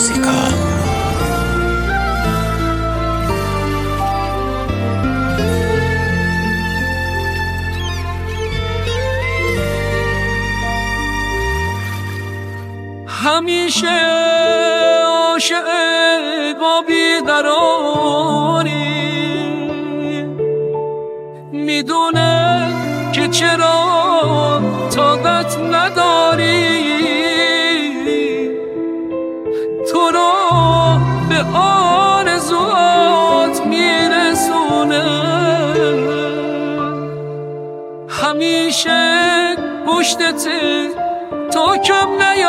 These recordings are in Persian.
موسیقا. همیشه عاشق با بیقراری میدونه که چرا طاقت نداری تو رو به آرزوات میرسونه همیشه پشتت تا کم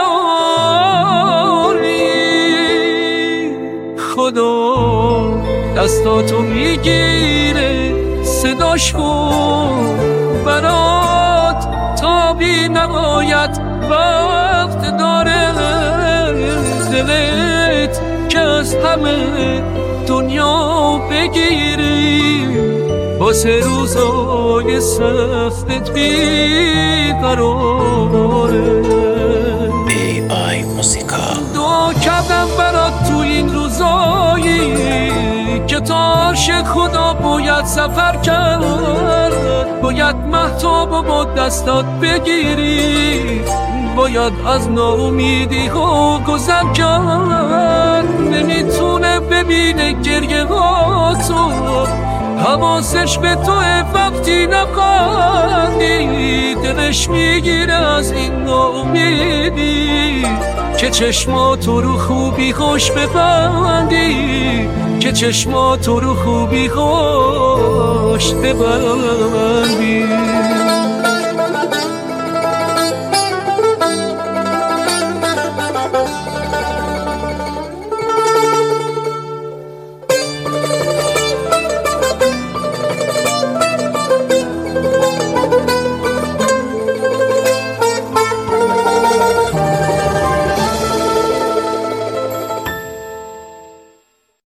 نیاری خدا دستاتو میگیره صداش کن برات تابی نباید وقت داره دلت که از همه دنیا بگیری واسه روزای سختت بیقراره. AI موسیقا. دعا کردم برات تو این روزایی که تا عرش خدا باید سفر کرد باید مهتاب و با دستات بگیری باید از ناامیدی ها گذر کرد نمیتونه ببینه گریه ها تو حواسش به تو وقتی نخندی دلش میگیره از این ناامیدی که چشماتو رو خوبی خوش ببندی که چشماتو رو خوبی خوش ببندی.